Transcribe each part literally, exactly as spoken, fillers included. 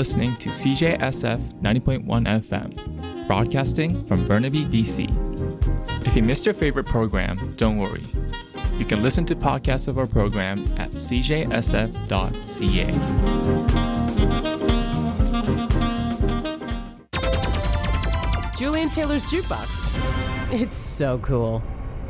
listening to C J S F ninety point one F M, broadcasting from Burnaby, B C. If you missed your favorite program, don't worry. You can listen to podcasts of our program at c j s f dot c a. Julian Taylor's Jukebox. It's so cool.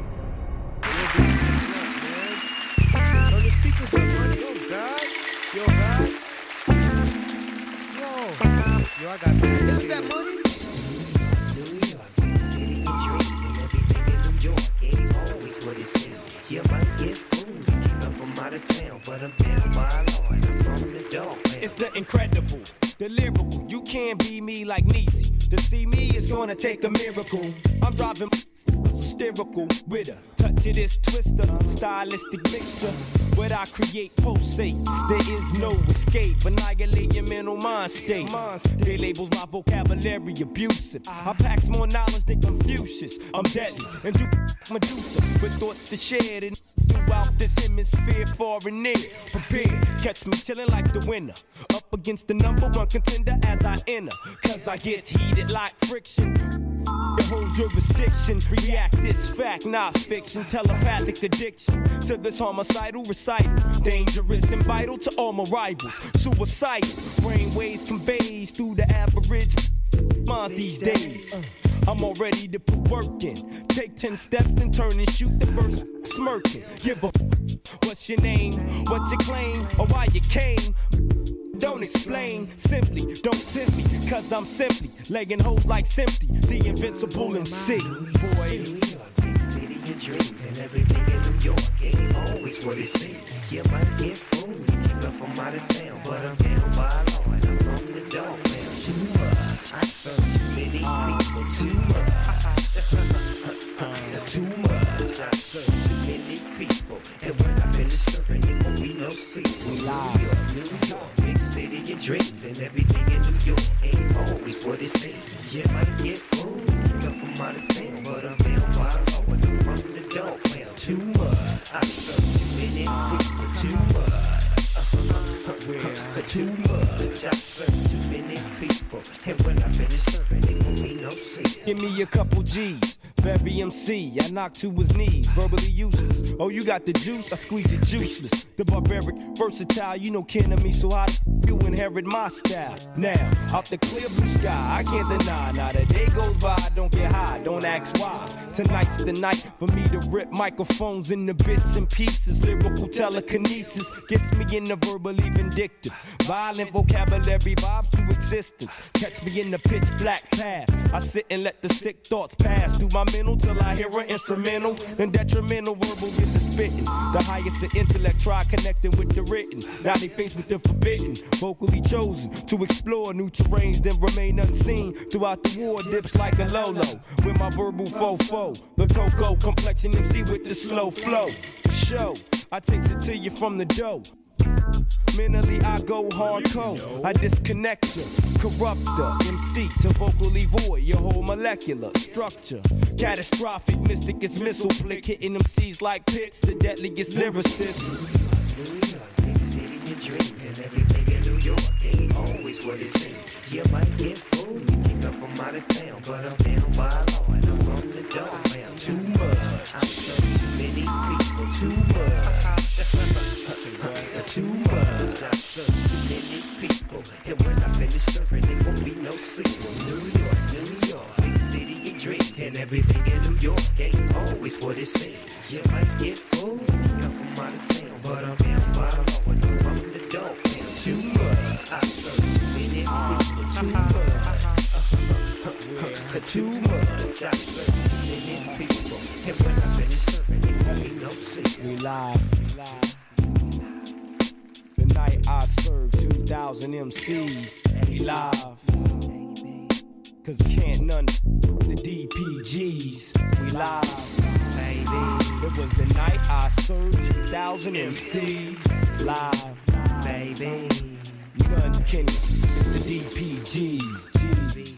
Yo, I got that. Isn't that money? New York, big city of dreams, and everything in New York ain't always what it seems. You might get fooled if you come from out of town, but I'm down by law and I'm from the dog. It's the incredible, the lyrical. You can't be me like Niecy. To see me is gonna take a miracle. I'm driving hysterical with a touch of this twister, stylistic mixture. What I create pulsates, there is no escape. Annihilate your mental mind state. They labels my vocabulary abusive. I packs more knowledge than Confucius. I'm deadly and do Medusa with thoughts to share and throughout this hemisphere, far and near. Prepared, catch me chilling like the winner, up against the number one contender as I enter. Cause I get heated like friction. The whole jurisdiction react this fact, not fiction. Telepathic addiction to this homicidal recital, dangerous and vital to all my rivals. Suicidal brainwaves conveys through the average minds these days. I'm all ready to put work in. Take ten steps and turn and shoot the first smirking. Give a f- what's your name, what you claim, or why you came. Don't explain, simply don't tempt me, cause I'm simply legging hoes like Simply, the invincible M C. Boy, New York, big city of dreams, and everything in New York ain't always what it seems. You might get fooled if you come from out of town, but I'm down by law and I'm from the dog. Man, too much, I serve too many people, too much. Too much, I serve too many people, and when I finish serving, it won't be no secret. New York, New York, big city of dreams, and everything in New York ain't always what it seems. You might get fooled if you come from out of town, but I'm down by law and I'm from the dog. Man, too much, I serve too many people, too much. Too much, I serve too many people, and when I finish serving, it won't be no secret. give me a couple G's. Very M C, I knock to his knees, verbally useless. Oh, you got the juice, I squeeze it juiceless. The barbaric, versatile, you know kin of me, so how the f- you inherit my style? Now, out the clear blue sky, I can't deny. Now the day goes by, don't get high, don't ask why. Tonight's the night for me to rip microphones into bits and pieces. Lyrical telekinesis gets me in the verbally vindictive. Violent vocabulary vibes to existence. Catch me in the pitch black path. I sit and let the sick thoughts pass through my mental till I hear an instrumental. Then detrimental verbal get the spitting. The highest of intellect try connecting with the written. Now they faced with the forbidden. Vocally chosen to explore new terrains, then remain unseen. Throughout the war dips like a Lolo. With my verbal fofo. The cocoa complexion M C with the slow flow. Show, I takes it to you from the dough. Mentally I go hardcore, I disconnect you, corrupt the M C to vocally void your whole molecular structure. Catastrophic, mystic is missile flick, hitting M Cs like pits, the deadliest lyricists. New York, big city of dreams, and everything in New York ain't always what it seems. You might get fooled if you come from out of town, but I'm down by law and I'm from the dog. Man, too much, I serve too many people, too much. Too much, I serve too many people, and when I finish serving, it won't be no sequel. New York, New York, big city of dreams, and everything in New York ain't always what it seems. You might get fooled if you come from out of town, but I'm down by law and I'm from the dog. Man, too much, I serve too many people, too much. Too much, I serve too many people, and when I finish serving, it won't be no sequel. We live, we live. The night I served two thousand M Cs, we live. Cause can't none the D P Gs, we live, baby. It was the night I served two thousand M Cs, live, baby. None can the D P Gs, G's.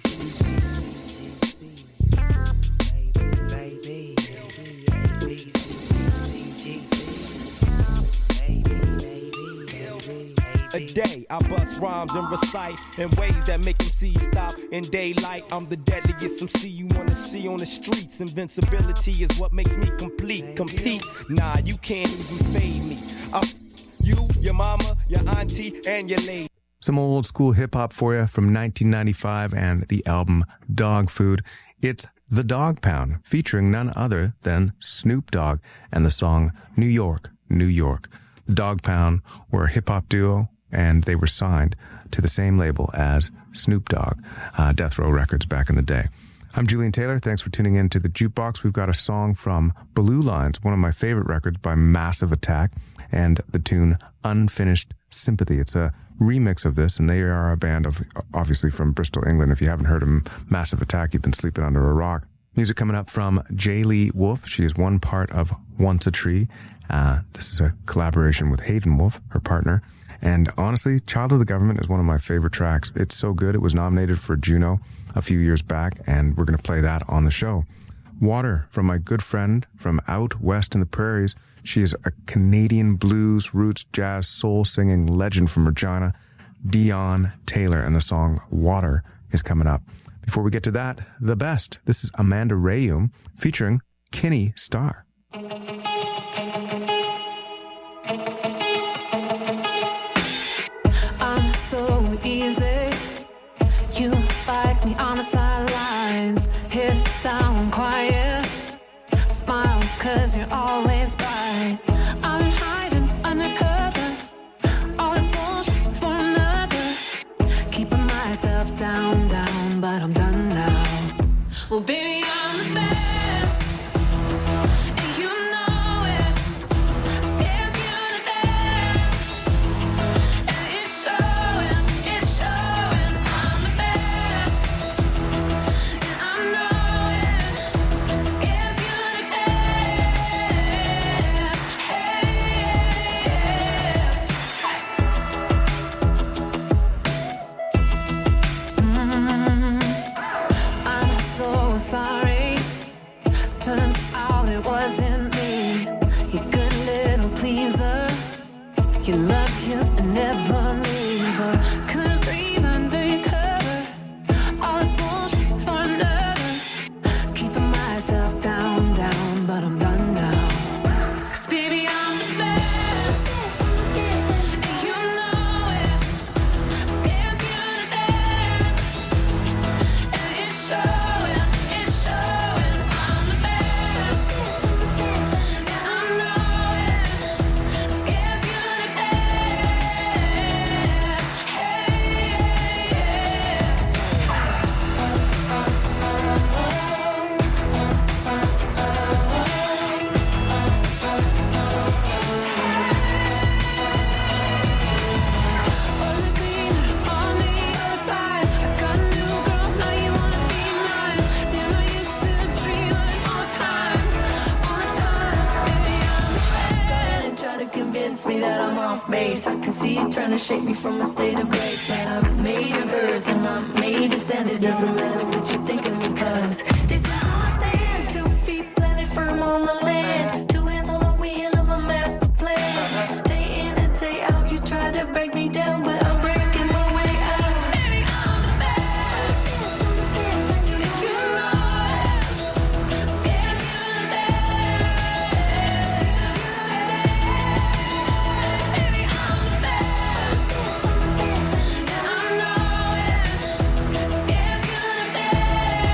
A day. I bust rhymes and recite in ways that make M Cs stop in daylight. I'm the deadliest M C you wanna see on the streets. Invincibility is what makes me complete. Compete, nah, you can't even fade me. I'm you, your mama, your auntie, and your lady. Some old school hip hop for you from nineteen ninety-five and the album Dog Food. It's The Dog Pound, featuring none other than Snoop Dogg and the song New York, New York. The Dog Pound were a hip hop duo, and they were signed to the same label as Snoop Dogg, uh, Death Row Records back in the day. I'm Julian Taylor. Thanks for tuning in to The Jukebox. We've got a song from Blue Lines, one of my favorite records by Massive Attack, and the tune Unfinished Sympathy. It's a remix of this, and they are a band of, obviously from Bristol, England. If you haven't heard of Massive Attack, you've been sleeping under a rock. Music coming up from Jay Lee Wolf. She is one part of Once a Tree. Uh, this is a collaboration with Hayden Wolf, her partner. And honestly, Child of the Government is one of my favorite tracks. It's so good. It was nominated for Juno a few years back, and we're going to play that on the show. Water from my good friend from out west in the prairies. She is a Canadian blues, roots, jazz, soul singing legend from Regina, Dion Taylor, and the song Water is coming up. Before we get to that, the best. This is Amanda Rayum featuring Kinney Starr. I'm so easy. You like me on the sidelines. Head down quiet. Smile cause you're always right. I've been hiding undercover. Always bullshit for another. Keeping myself down, down, but I'm done now. Well, baby, I'm the best, and you know it. Scares you to death, and it's showing, it's showing. I'm the best, and I know it. Scares you to death. Hey, mm, I'm so sorry. Turns out it wasn't me. You good little pleaser. You love you and never leave her. Couldn't breathe under your cover. All this bullshit for another. Keeping myself down, down, but I'm done now. Cause baby, I'm the best, and you know it. Scares you to death, and it's showing, it's showing. I'm the best, and I know it. Scares you to death. Was it cleaner on the other side? I got a new girl, now you wanna be mine. Damn, I used to dream of it all the time, all the time. Baby, I'm the best. And try to convince me that I'm off base. I can see you trying to shake me from a state of grace. But I'm made of earth and I'm made to stand. It doesn't matter what you're thinking because this is how I stand. Two feet planted firm on the land. Two hands on the wheel of a master plan. Day in and day out you try to break me down, but I'm breaking my way out. Baby, I'm the best, and you know it. Scares you to death. Baby, I'm the best, and I know it. Scares you to death.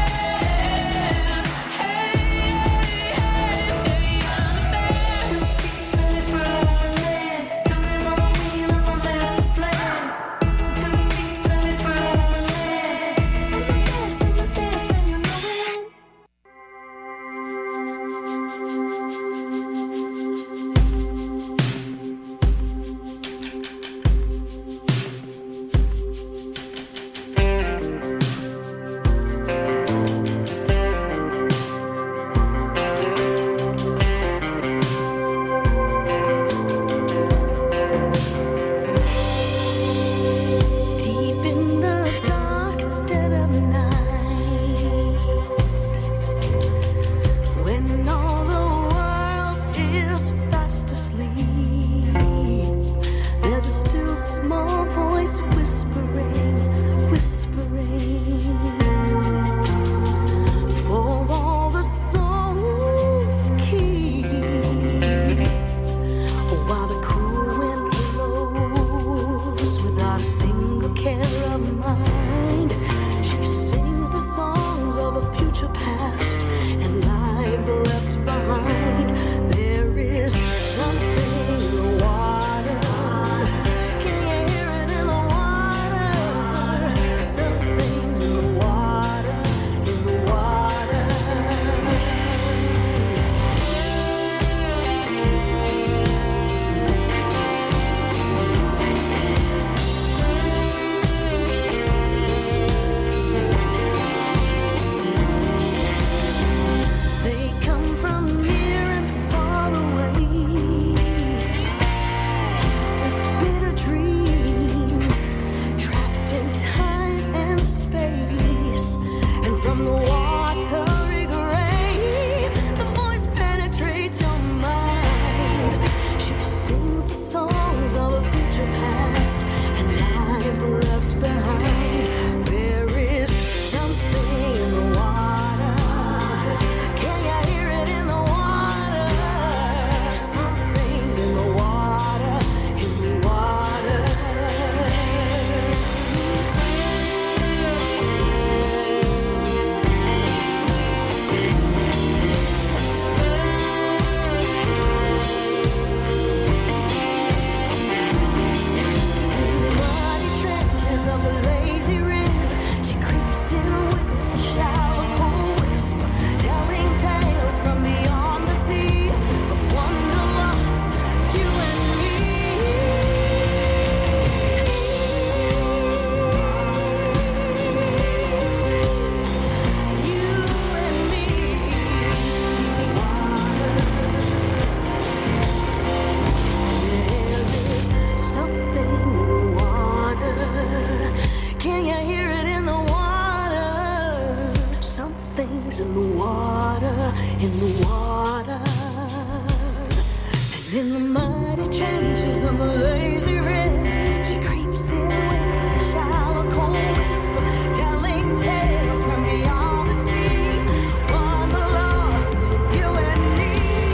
in the water, and in the muddy trenches of a lazy river, she creeps in with the shallow cold whisper, telling tales from beyond the sea, wanderlost, you and me.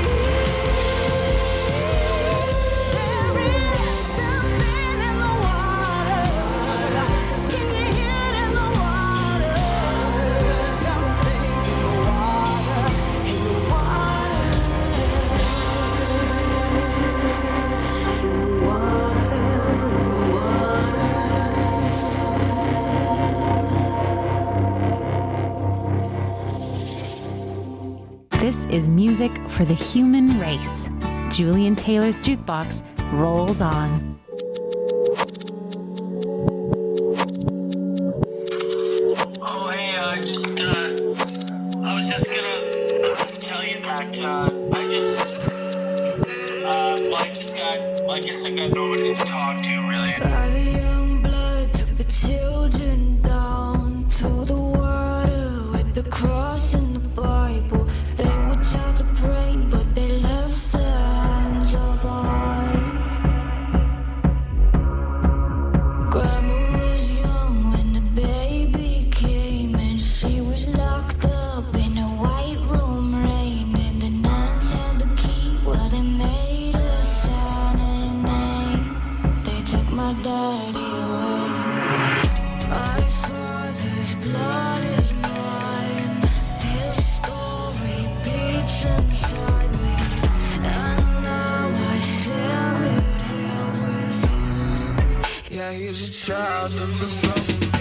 There is something in the water. Can you hear it in the water? Something's in the water, in the water, in the water, This is music for the human race. Julian Taylor's Jukebox rolls on. Oh, hey, uh, just, uh, I was just gonna tell you that, uh, I just, uh, well, I just got, well, I guess I got nobody to talk to, really. Five young blood took the children down to the water with the cross and the Bible. They were taught to pray, but they left their hands up high. Grandma was young when the baby came, and she was locked up in a white room, rain. And the nuns had the key, well, they made a sign and name. They took my daddy away. My father's blood is mine. His story beats inside me, and now I share it here with you. Yeah, he's a child of the government.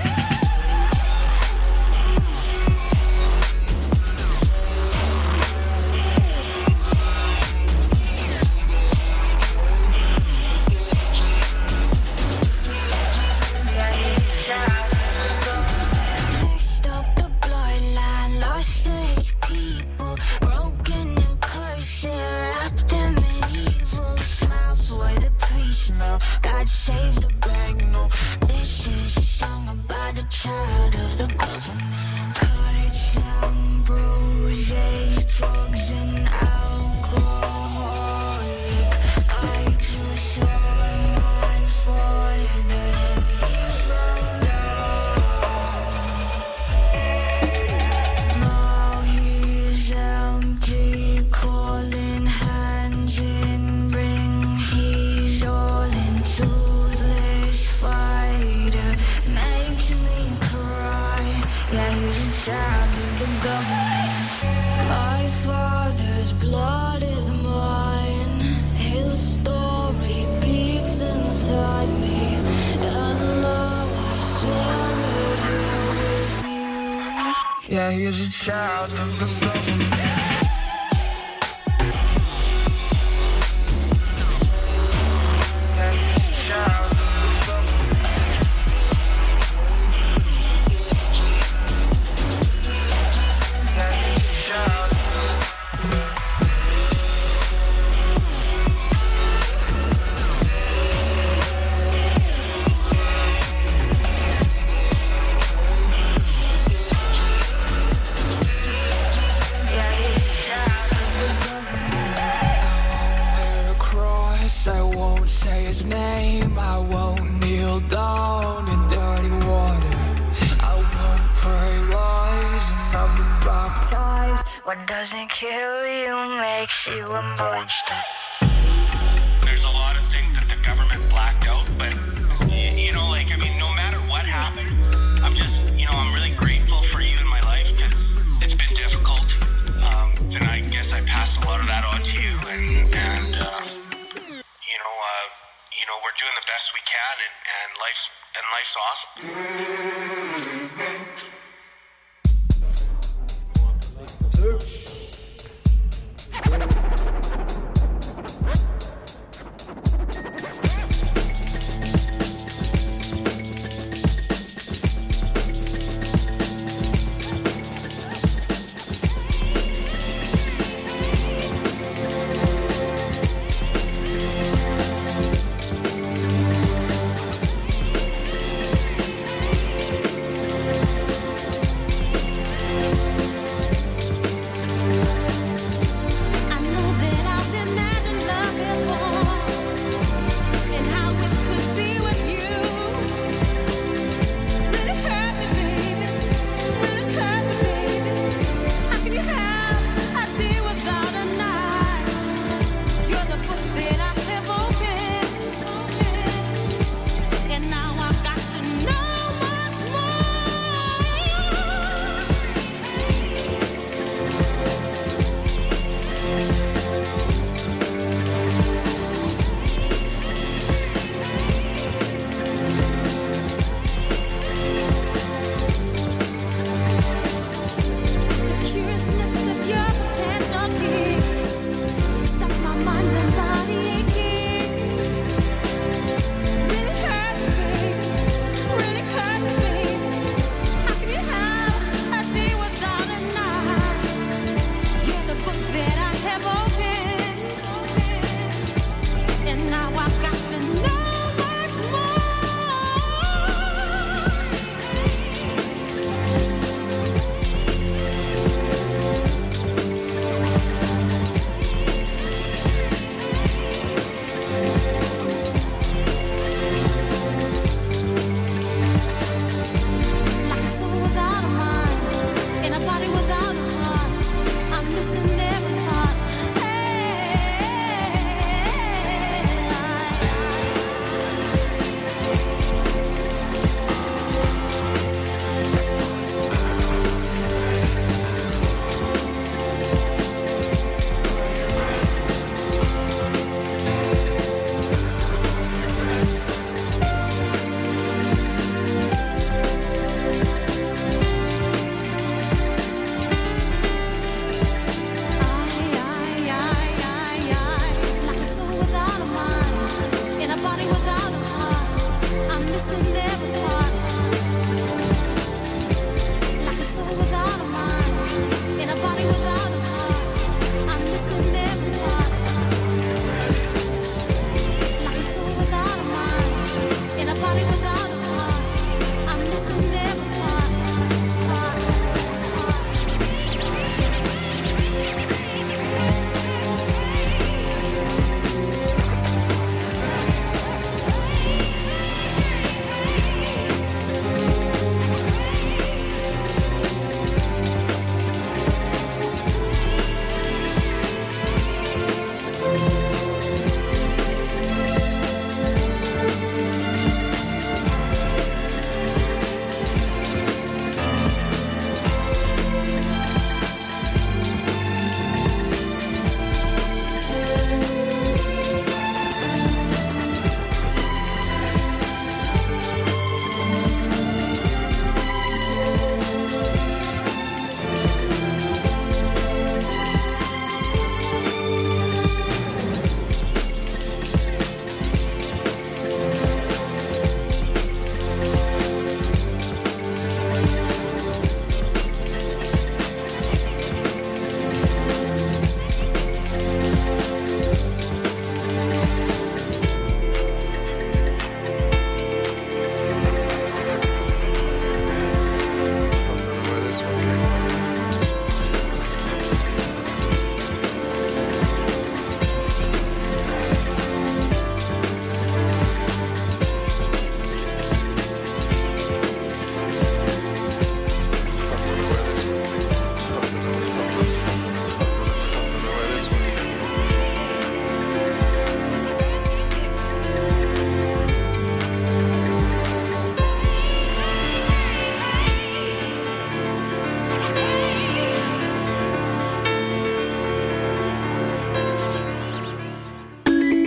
Mixed up the bloodline, lost six people, broken and cursed, wrapped them in evil. Smile for the priest, no, God save the bank, no. This is a song about a child of the government. Cuts and bruises, drugs and alcoholic. I just saw my father, he fell down. Now he's empty, calling hands in ring. He's all in toothless fighter, makes me cry. Yeah, he's a child of the government. My father's blood is mine. His story beats inside me, and now I share it here with you. Yeah, he's a child of the government. Yeah, he's a child of the government. Yeah, he's a child of the Yeah, he's a child of the government. I won't wear a cross, I won't say his name, I won't kneel down in dirty water, I won't pray lies, and I've been baptized. What doesn't kill you makes you a monster. There's a lot of things that the government blacked out, but y- you know, like, I mean, no matter what happened, I'm just, you know, I'm really grateful for you in my life because it's been difficult. Um, and I guess I passed a lot of that on to you, and and uh, you know, uh, you know, we're doing the best we can, and, and life's and life's awesome.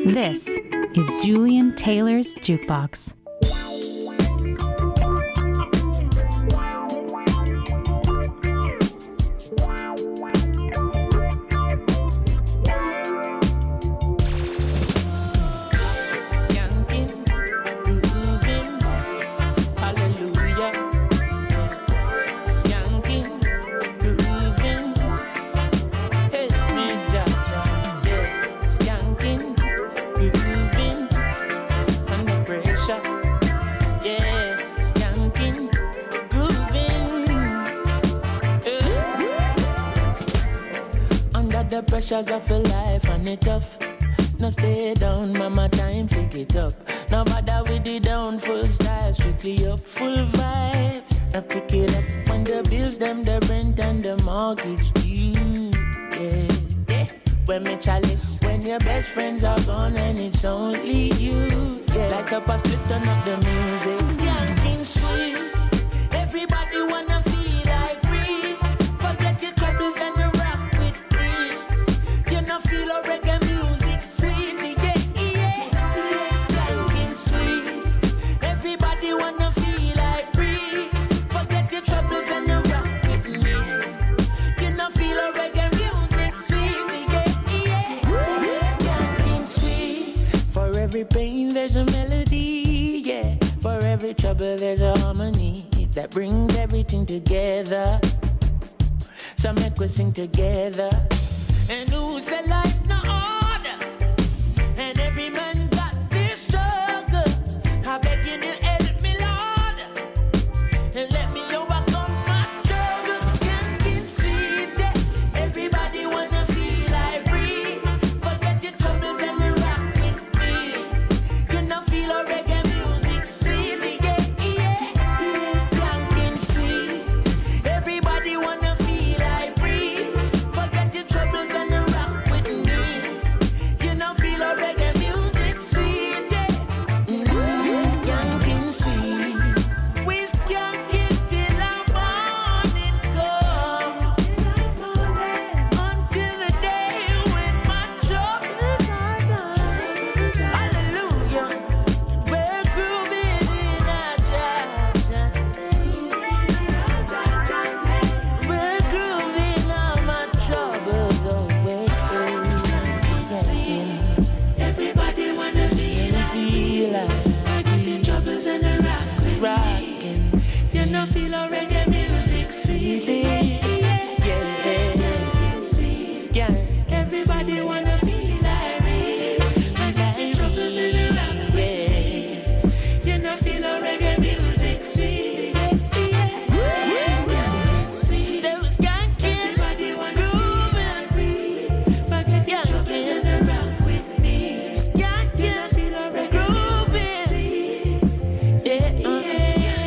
This is Julian Taylor's Jukebox. The pressures of your life and it tough. No stay down, mama, time pick it up. No bother with the down, full style, strictly up, full vibes. I pick it up when the bills, them, the rent and the mortgage due. Yeah, yeah. When me chalice, when your best friends are gone and it's only you. Yeah, like up a split, turn up the music. Skanking sweet, everybody wanna feel like free. Forget your troubles and the feel a reggae music sweet, yeah, yeah. Skanking sweet. Everybody wanna feel like free. Forget your troubles and the rock with me. You know feel a reggae music sweet, yeah, yeah. Skanking sweet. For every pain there's a melody, yeah. For every trouble there's a harmony that brings everything together. So make we sing together. And who said life no order? And every man got this struggle. I beg you to help me, Lord, and let me overcome my struggles. Skanking sweet, yeah. Everybody wanna feel like free. Forget your troubles and rock with me. You know feel a reggae music sweet, yeah, yeah. Skanking sweet. Everybody wanna feel like free. Forget your troubles. Feel a reggae music sweetly, yeah, yeah. Skank. Everybody wanna feel like me. Forget the troubles in the rock with me. You know feel a reggae music sweetly, yeah, yeah. Skanking sweet. So skanking. Everybody wanna feel like me. Forget the troubles in the rock with me. Skanking. Feel a reggae music sweet, yeah, yeah.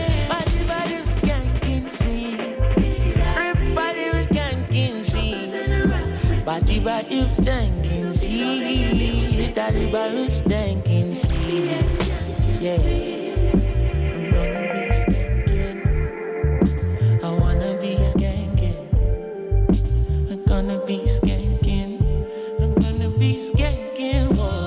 Body by you stinking sweet. Daddy by you stinking sweet. Yeah. I'm gonna be skanking. I wanna be skanking. I'm gonna be skanking. I'm gonna be skanking. Whoa.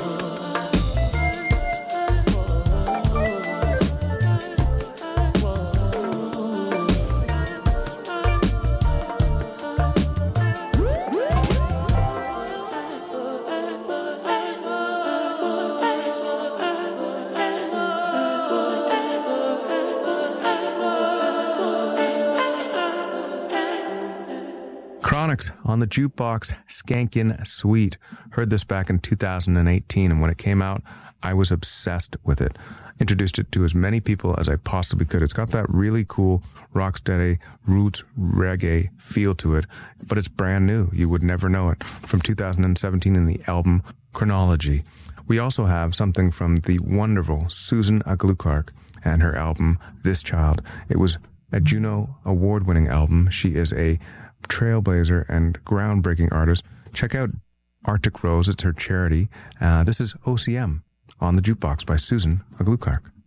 Chronix on the Jukebox, Skankin' Sweet. Heard this back in two thousand eighteen, and when it came out, I was obsessed with it. Introduced it to as many people as I possibly could. It's got that really cool rocksteady roots reggae feel to it, but it's brand new. You would never know it. From two thousand seventeen in the album Chronology. We also have something from the wonderful Susan Aglu-Clark and her album This Child. It was a Juno award-winning album. She is a trailblazer and groundbreaking artist. Check out Arctic Rose. It's her charity. Uh, this is O C M on the Jukebox by Susan Aglu-Clark.